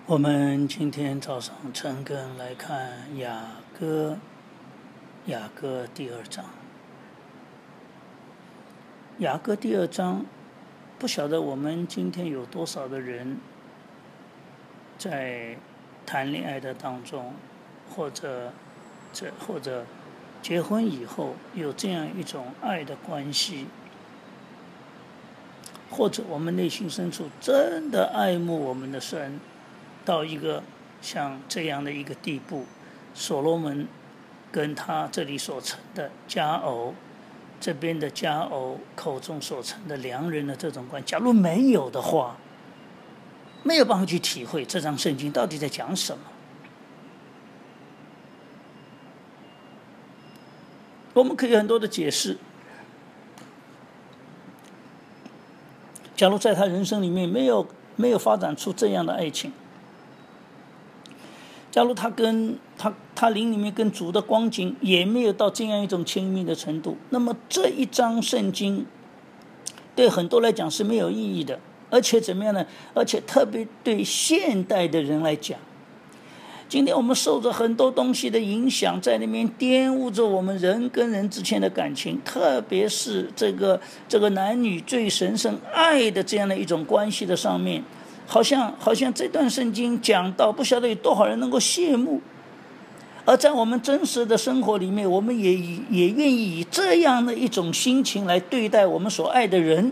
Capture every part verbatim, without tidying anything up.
我们今天早上晨更来看雅歌，雅歌第二章。雅歌第二章，不晓得我们今天有多少的人在谈恋爱的当中，或者这或者结婚以后有这样一种爱的关系，或者我们内心深处真的爱慕我们的神，到一个像这样的一个地步，所罗门跟他这里所成的佳偶，这边的佳偶口中所成的良人的这种关系，假如没有的话，没有办法去体会这张圣经到底在讲什么。我们可以很多的解释，假如在他人生里面没有没有发展出这样的爱情，假如他跟他他灵里面跟主的光景也没有到这样一种亲密的程度，那么这一章圣经对很多来讲是没有意义的，而且怎么样呢？而且特别对现代的人来讲，今天我们受着很多东西的影响，在那边玷污着我们人跟人之间的感情，特别是这个这个男女最神圣爱的这样的一种关系的上面，好像好像这段圣经讲到，不晓得有多少人能够羡慕，而在我们真实的生活里面，我们也也愿意以这样的一种心情来对待我们所爱的人。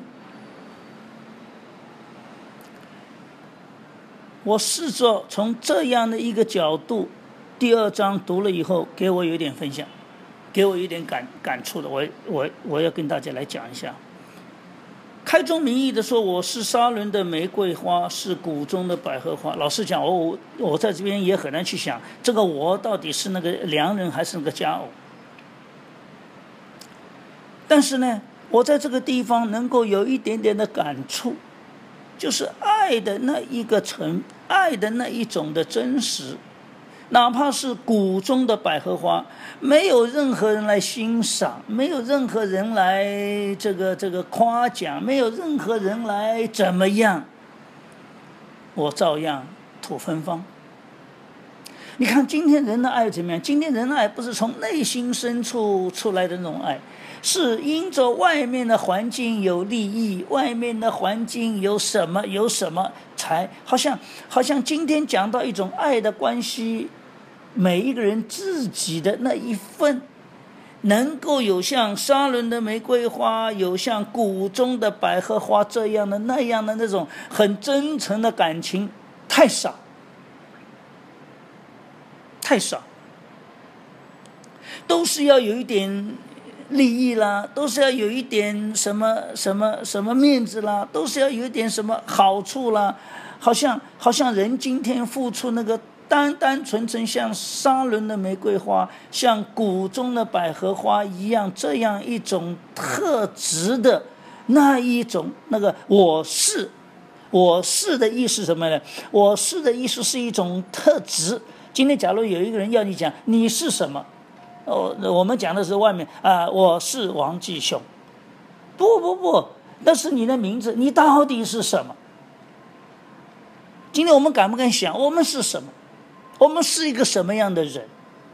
我试着从这样的一个角度，第二章读了以后，给我有一点分享，给我有点感感触的，我我我要跟大家来讲一下。开宗明义的说，我是沙仑的玫瑰花，是谷中的百合花。老实讲，我我在这边也很难去想，这个我到底是那个良人还是那个佳偶。但是呢，我在这个地方能够有一点点的感触，就是爱的那一个层，爱的那一种的真实。哪怕是谷中的百合花，没有任何人来欣赏，没有任何人来这个这个夸奖，没有任何人来怎么样，我照样吐芬芳。你看今天人的爱怎么样？今天人的爱不是从内心深处出来的那种爱，是因着外面的环境有利益，外面的环境有什么有什么，才好像好像今天讲到一种爱的关系，每一个人自己的那一份，能够有像沙仑的玫瑰花，有像谷中的百合花这样的那样的那种很真诚的感情，太少太少，都是要有一点利益啦，都是要有一点什么什么什么面子啦，都是要有一点什么好处啦，好像好像人今天付出那个单单纯纯像沙仑的玫瑰花，像谷中的百合花一样，这样一种特质的那一种那个我是我是的意思是什么呢？我是的意思是一种特质。今天假如有一个人要你讲你是什么，哦，我们讲的是外面啊、呃，我是王继雄。不不不，那是你的名字，你到底是什么？今天我们敢不敢想，我们是什么？我们是一个什么样的人？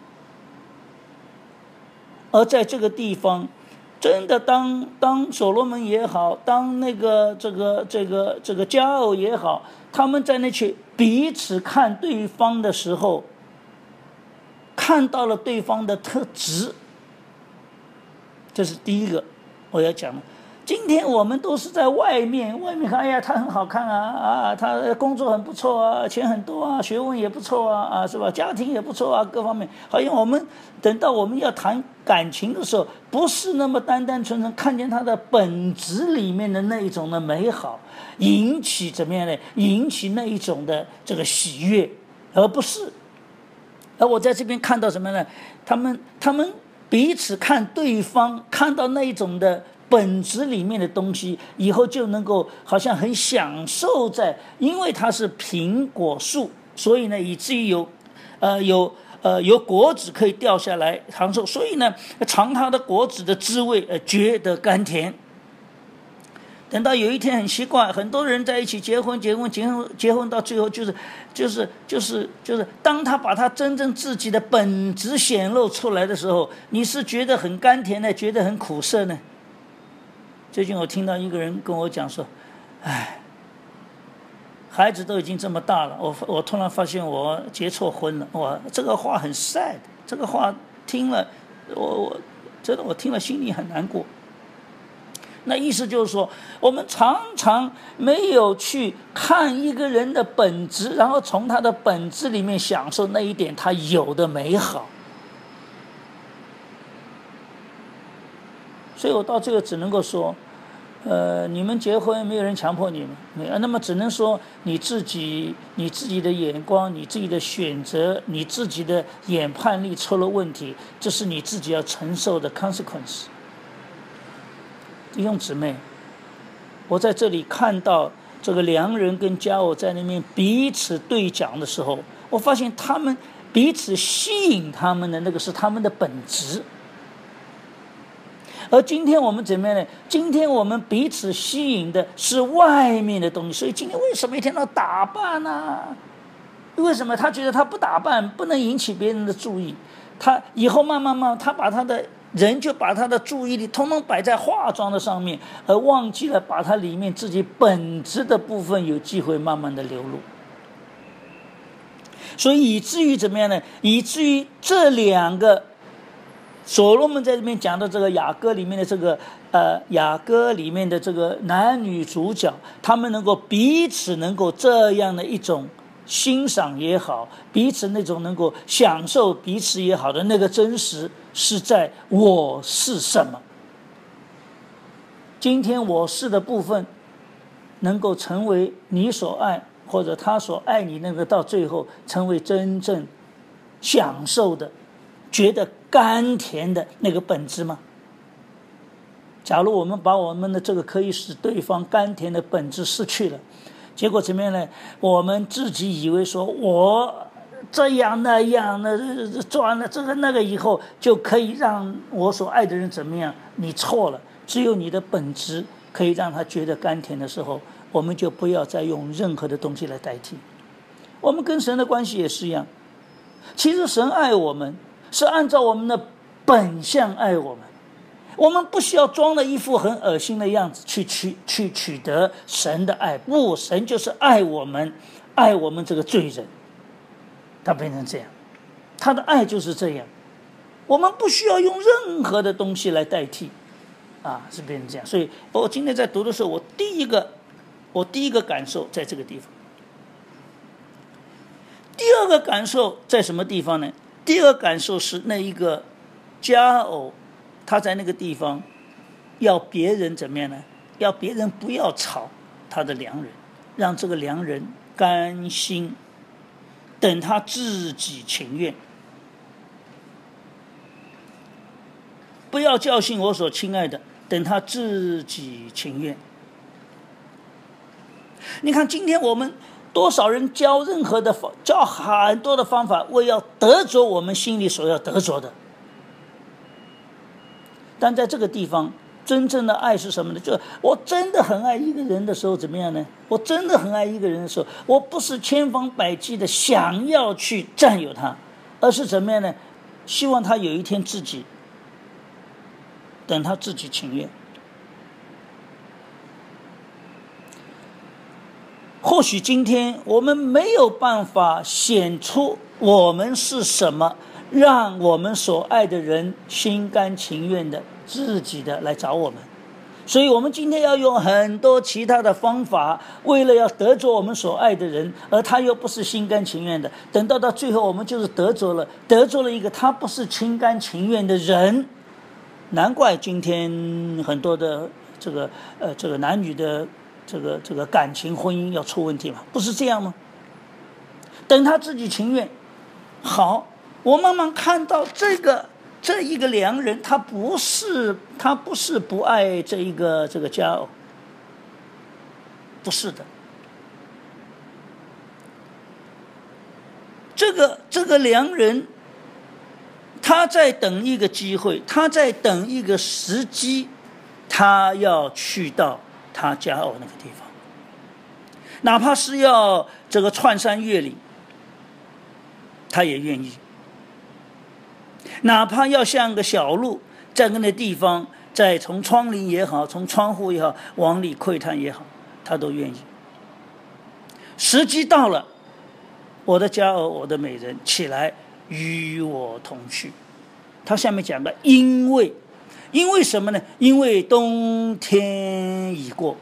而在这个地方，真的当当所罗门也好，当那个这个这个这个佳偶也好，他们在那去彼此看对方的时候，看到了对方的特质，这是第一个我要讲的。今天我们都是在外面，外面看，哎呀，他很好看啊，啊，他工作很不错啊，钱很多啊，学问也不错啊，啊，是吧？家庭也不错啊，各方面。好像我们等到我们要谈感情的时候，不是那么单单纯纯看见他的本质里面的那一种的美好，引起怎么样呢？引起那一种的这个喜悦，而不是。而我在这边看到什么呢？他们他们彼此看对方，看到那一种的本质里面的东西，以后就能够好像很享受在，因为它是苹果树，所以呢，以至于有，呃，有呃有果子可以掉下来长寿，所以呢，尝它的果子的滋味，呃，觉得甘甜。 等到有一天很奇怪，很多人在一起结婚，结婚，结婚，结婚到最后就是，就是，就是，就是，当他把他真正自己的本质显露出来的时候，你是觉得很甘甜呢，觉得很苦涩呢？最近我听到一个人跟我讲说，哎，孩子都已经这么大了，我我突然发现我结错婚了，哇，这个话很 sad， 这个话听了，我我真的我听了心里很难过。那意思就是说，我们常常没有去看一个人的本质，然后从他的本质里面享受那一点他有的美好。所以我到这个只能够说，呃，你们结婚没有人强迫你们，没有，那么只能说你自己、你自己的眼光、你自己的选择、你自己的研判力出了问题，这是你自己要承受的 consequence。弟兄姊妹，我在这里看到这个良人跟佳偶在那边彼此对讲的时候，我发现他们彼此吸引他们的那个是他们的本质。而今天我们怎么样呢？今天我们彼此吸引的是外面的东西。所以今天为什么一天到打扮呢、啊？为什么他觉得他不打扮不能引起别人的注意？他以后慢慢慢，他把他的人就把他的注意力通通摆在化妆的上面，而忘记了把他里面自己本质的部分有机会慢慢的流露。所以以至于怎么样呢？以至于这两个所罗门在这边讲的这个雅歌里面的这个呃雅歌里面的这个男女主角，他们能够彼此能够这样的一种欣赏也好，彼此那种能够享受彼此也好的那个真实，是在我是什么。今天我是的部分能够成为你所爱或者他所爱你那个，到最后成为真正享受的觉得甘甜的那个本质吗？假如我们把我们的这个可以使对方甘甜的本质失去了，结果怎么样呢？我们自己以为说我这样那样的做完了这个那个以后就可以让我所爱的人怎么样？你错了，只有你的本质可以让他觉得甘甜的时候，我们就不要再用任何的东西来代替。我们跟神的关系也是一样，其实神爱我们是按照我们的本相爱我们，我们不需要装了一副很恶心的样子去取去取得神的爱，不，神就是爱我们，爱我们这个罪人，他变成这样，他的爱就是这样，我们不需要用任何的东西来代替，啊，是变成这样。所以我今天在读的时候，我第一个我第一个感受在这个地方，第二个感受在什么地方呢？第二个感受是那一个佳偶，他在那个地方要别人怎么样呢？要别人不要吵他的良人，让这个良人甘心，等他自己情愿，不要教训我所亲爱的，等他自己情愿。你看今天我们多少人教任何的教很多的方法，为要得着我们心里所要得着的，但在这个地方真正的爱是什么呢？就是我真的很爱一个人的时候怎么样呢？我真的很爱一个人的时候，我不是千方百计的想要去占有他，而是怎么样呢？希望他有一天自己，等他自己情愿。或许今天我们没有办法显出我们是什么，让我们所爱的人心甘情愿的自己的来找我们，所以我们今天要用很多其他的方法，为了要得着我们所爱的人，而他又不是心甘情愿的，等到到最后我们就是得着了得着了一个他不是心甘情愿的人。难怪今天很多的这个呃这个男女的这个这个感情婚姻要出问题嘛，不是这样吗？等他自己情愿。好，我慢慢看到这个这一个良人，他不是他不是不爱这一个这个佳偶，不是的。这个这个良人，他在等一个机会，他在等一个时机，他要去到他佳偶那个地方，哪怕是要这个穿山越岭，他也愿意。哪怕要像个小路，在那个地方，再从窗棂也好，从窗户也好，往里窥探也好，他都愿意。时机到了，我的佳偶，我的美人，起来与我同去。他下面讲的，因为，因为什么呢？因为冬天已过，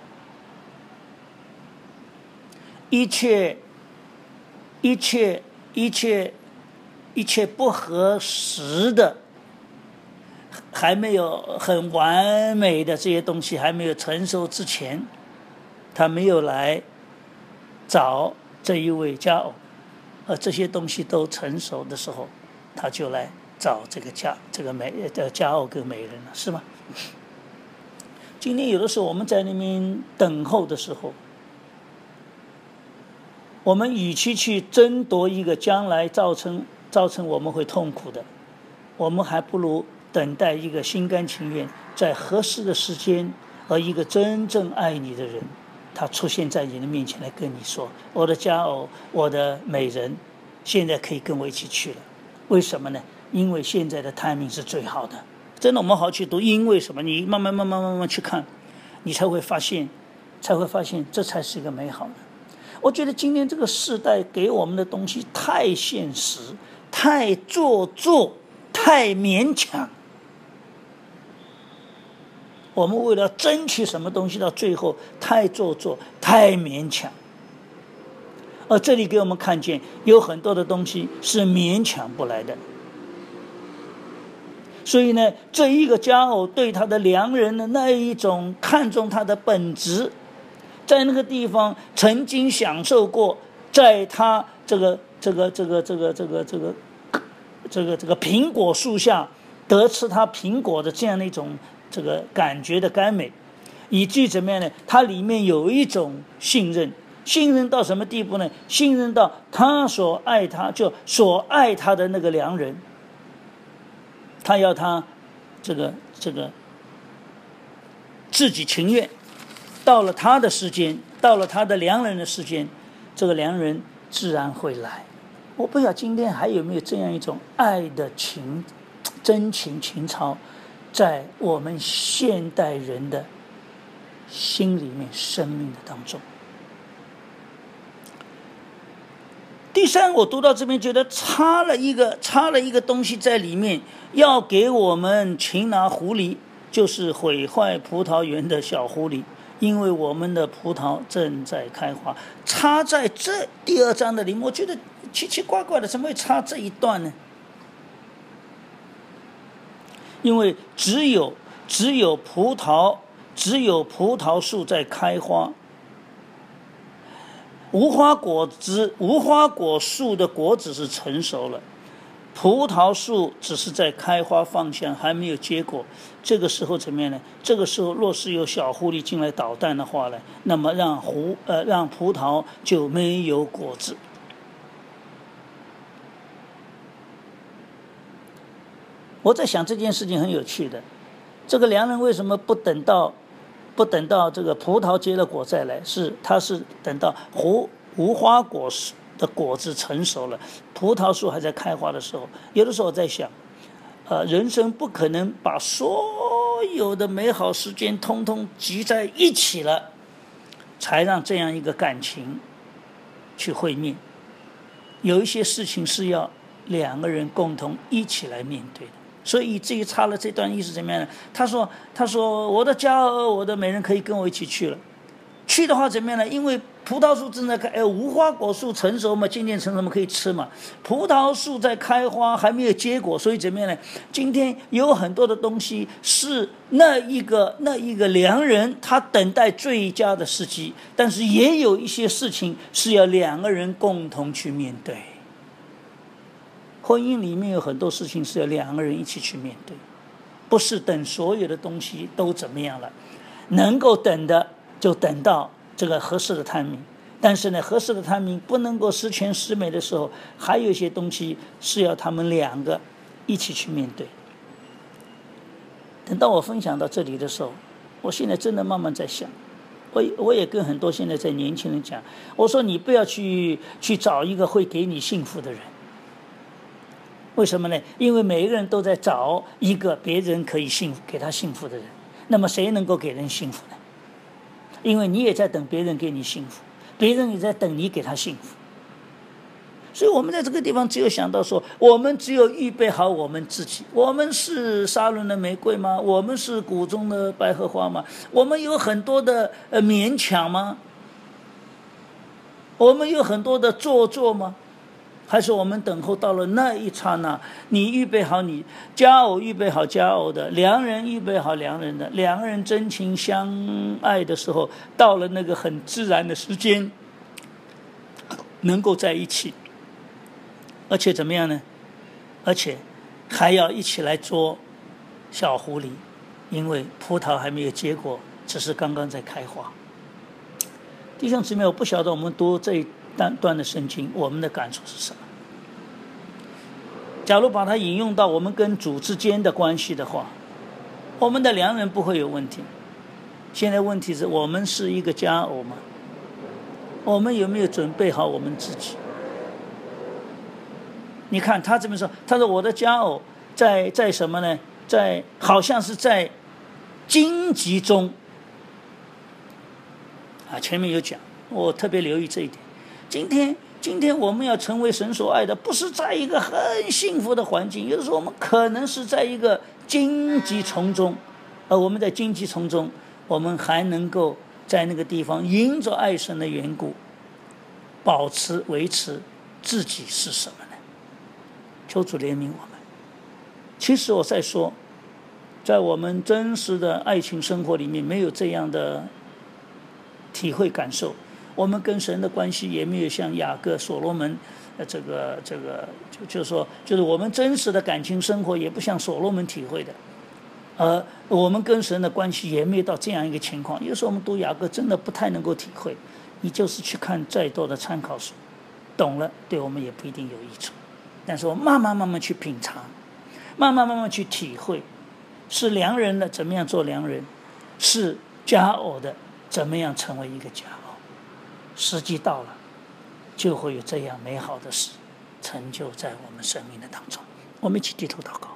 一切，一切，一切，一切不合时的，还没有很完美的这些东西还没有成熟之前，他没有来找这一位佳偶，而这些东西都成熟的时候，他就来找这个佳这个美的佳偶跟美人了，是吗？今天有的时候我们在那边等候的时候，我们与其去争夺一个将来造成造成我们会痛苦的，我们还不如等待一个心甘情愿在合适的时间，而一个真正爱你的人，他出现在你的面前来跟你说，我的佳偶，我的美人，现在可以跟我一起去了。为什么呢？因为现在的 timing 是最好的。真的，我们好好去读，因为什么？你慢慢慢慢慢慢去看，你才会发现才会发现这才是一个美好的。我觉得今天这个时代给我们的东西太现实，太做作，太勉强。我们为了争取什么东西，到最后太做作，太勉强。而这里给我们看见，有很多的东西是勉强不来的。所以呢，这一个佳偶对他的良人的那一种看重他的本质，在那个地方曾经享受过，在他这个这个这个这个这个这个这个这个苹果树下得吃他苹果的这样的一种这个感觉的甘美，以至于怎么样呢？它里面有一种信任，信任到什么地步呢？信任到他所爱他，就所爱他的那个良人，他要他这个这个自己情愿，到了他的时间，到了他的良人的时间，这个良人自然会来。我不晓得今天还有没有这样一种爱的情真情情操在我们现代人的心里面生命的当中。第三，我读到这边觉得插了一个插了一个东西在里面，要给我们擒拿狐狸，就是毁坏葡萄园的小狐狸，因为我们的葡萄正在开花。插在这第二章的里面，我觉得奇奇怪怪的，怎么会插这一段呢？因为只有只有葡萄只有葡萄树在开花，无花果子无花果树的果子是成熟了，葡萄树只是在开花放香，还没有结果。这个时候怎么样呢？这个时候若是有小狐狸进来捣蛋的话呢，那么让胡呃让葡萄就没有果子。我在想这件事情很有趣的，这个良人为什么不等到不等到这个葡萄结了果再来？是他是等到无无花果的果子成熟了，葡萄树还在开花的时候。有的时候我在想，呃，人生不可能把所有的美好时间通通集在一起了，才让这样一个感情去会面。有一些事情是要两个人共同一起来面对的。所以以至于插了这段意思怎么样呢？他说他说我的佳偶，我的美人可以跟我一起去了。去的话怎么样呢？因为葡萄树正在开，哎，无花果树成熟嘛，渐渐成熟嘛，可以吃嘛。葡萄树在开花，还没有结果，所以怎么样呢？今天有很多的东西是那一个那一个良人他等待最佳的时机，但是也有一些事情是要两个人共同去面对。婚姻里面有很多事情是要两个人一起去面对，不是等所有的东西都怎么样了，能够等的就等到这个合适的timing，但是呢，合适的timing不能够十全十美的时候，还有一些东西是要他们两个一起去面对。等到我分享到这里的时候，我现在真的慢慢在想， 我我也跟很多现在在年轻人讲，我说你不要去去找一个会给你幸福的人。为什么呢？因为每一个人都在找一个别人可以幸福给他幸福的人。那么谁能够给人幸福呢？因为你也在等别人给你幸福，别人也在等你给他幸福。所以我们在这个地方只有想到说，我们只有预备好我们自己。我们是沙仑的玫瑰吗？我们是谷中的百合花吗？我们有很多的呃勉强吗？我们有很多的做作吗？还是我们等候到了那一刹那，你预备好你佳偶预备好佳偶的，良人预备好良人的，两个人真情相爱的时候，到了那个很自然的时间，能够在一起。而且怎么样呢？而且还要一起来捉小狐狸，因为葡萄还没有结果，只是刚刚在开花。弟兄姊妹，我不晓得我们读这一段的圣经，我们的感受是什么？假如把它引用到我们跟主之间的关系的话，我们的良人不会有问题。现在问题是我们是一个佳偶吗？我们有没有准备好我们自己？你看他这么说，他说我的佳偶在在什么呢？在好像是在荆棘中啊，前面有讲，我特别留意这一点。今天今天我们要成为神所爱的，不是在一个很幸福的环境，有的时候我们可能是在一个荆棘丛中，而我们在荆棘丛中，我们还能够在那个地方因着爱神的缘故，保持维持自己是什么呢？求主怜悯我们。其实我在说，在我们真实的爱情生活里面，没有这样的体会感受，我们跟神的关系也没有像雅各、所罗门，呃，这个这个就就是说，就是我们真实的感情生活也不像所罗门体会的，而我们跟神的关系也没有到这样一个情况。有时候我们读雅各真的不太能够体会，你就是去看再多的参考书，懂了对我们也不一定有益处。但是我慢慢慢慢去品尝，慢慢慢慢去体会，是良人的怎么样做良人，是佳偶的怎么样成为一个佳偶。时机到了，就会有这样美好的事成就在我们生命的当中。我们一起低头祷告。